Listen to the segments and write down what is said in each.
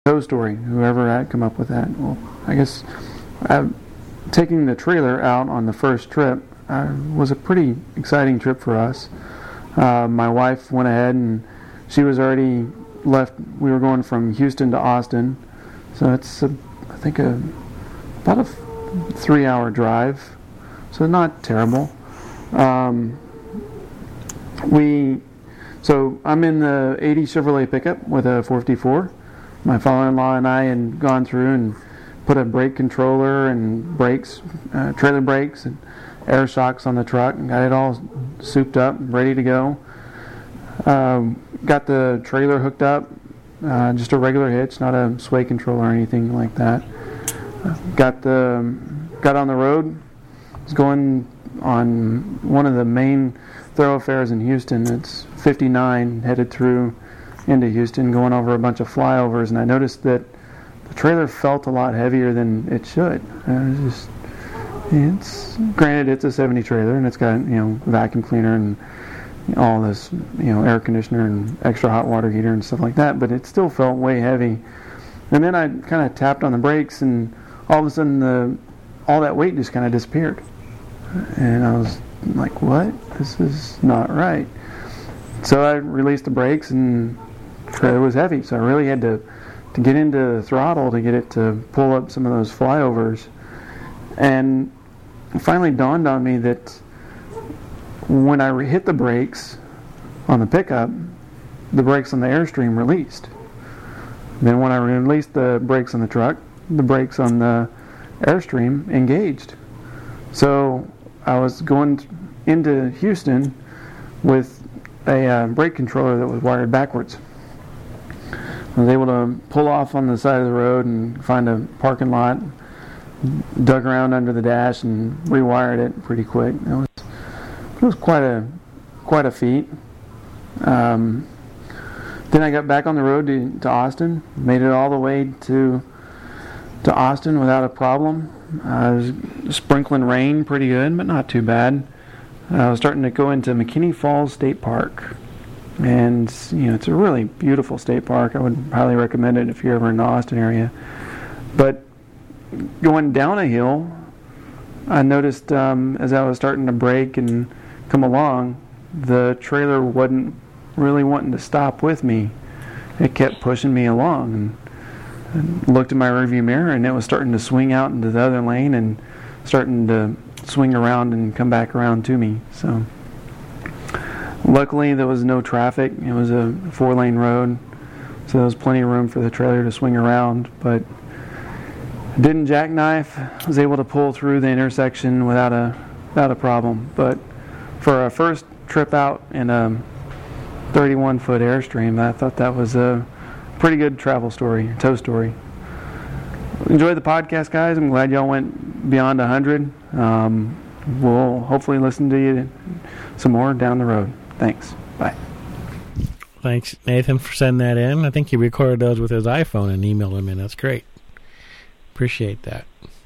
tow story, whoever had come up with that. Well, I guess taking the trailer out on the first trip was a pretty exciting trip for us. My wife went ahead and she was already left. We were going from Houston to Austin, so it's I think about a 3-hour drive, so not terrible. So I'm in the 80 Chevrolet pickup with a 454. My father-in-law and I had gone through and put a brake controller and brakes, trailer brakes and air shocks on the truck, and got it all souped up, ready to go. Got the trailer hooked up, just a regular hitch, not a sway control or anything like that. Got on the road. Was going on one of the main thoroughfares in Houston. It's 59, headed through into Houston, going over a bunch of flyovers, and I noticed that the trailer felt a lot heavier than it should. It's granted it's a 70 trailer and it's got vacuum cleaner and all this air conditioner and extra hot water heater and stuff like that, but it still felt way heavy. And then I kind of tapped on the brakes, and all of a sudden all that weight just kind of disappeared, and I was like, what? This is not right. So I released the brakes, and the trailer was heavy, so I really had to get into the throttle to get it to pull up some of those flyovers. And it finally dawned on me that when I hit the brakes on the pickup, the brakes on the Airstream released. Then when I released the brakes on the truck, the brakes on the Airstream engaged. So I was going into Houston with a brake controller that was wired backwards. I was able to pull off on the side of the road and find a parking lot, dug around under the dash and rewired it pretty quick. It was quite a feat. Then I got back on the road to Austin, made it all the way to Austin without a problem. I was sprinkling rain pretty good, but not too bad. I was starting to go into McKinney Falls State Park, and it's a really beautiful state park. I would highly recommend it if you're ever in the Austin area. But going down a hill, I noticed as I was starting to brake and come along, the trailer wasn't really wanting to stop with me. It kept pushing me along, and looked in my rearview mirror, and it was starting to swing out into the other lane and starting to swing around and come back around to me. So luckily there was no traffic. It was a 4-lane road, so there was plenty of room for the trailer to swing around, but I didn't jackknife. I was able to pull through the intersection without a problem. But for a first trip out in a 31-foot Airstream, I thought that was a pretty good travel story, tow story. Enjoy the podcast, guys. I'm glad y'all went beyond 100. We'll hopefully listen to you some more down the road. Thanks. Bye. Thanks, Nathan, for sending that in. I think he recorded those with his iPhone and emailed them in. That's great. Appreciate that.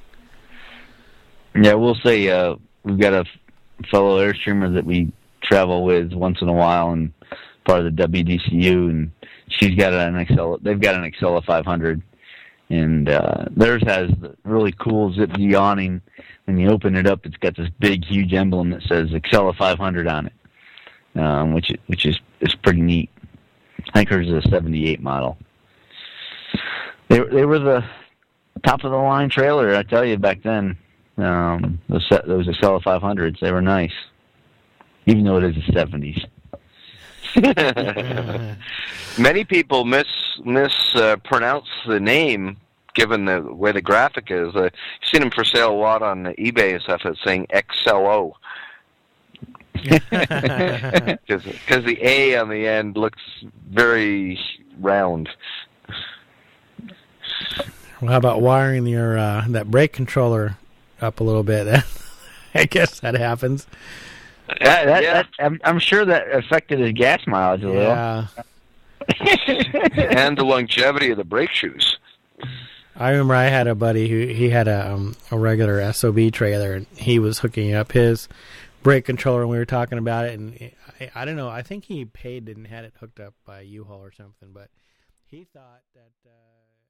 Yeah, we'll say we've got a fellow Airstreamer that we travel with once in a while, and part of the WDCU, and she's got an XL. They've got an Excella 500, and theirs has the really cool zip awning. When you open it up, it's got this big, huge emblem that says Excella 500 on it, which is pretty neat. I think hers is a 78 model. They were the top of the line trailer, I tell you, back then. Those Excella 500s, they were nice, even though it is the 70s. Many people mispronounce the name, given the way the graphic is. You've seen them for sale a lot on eBay and stuff. It's saying XLO. Because the A on the end looks very round. Well, how about wiring your that brake controller up a little bit? I guess that happens. I'm sure that affected his gas mileage a little. Yeah. And the longevity of the brake shoes. I remember I had a buddy who he had a regular SOB trailer, and he was hooking up his brake controller, and we were talking about it, and I don't know, I think he paid and had it hooked up by U-Haul or something, but he thought that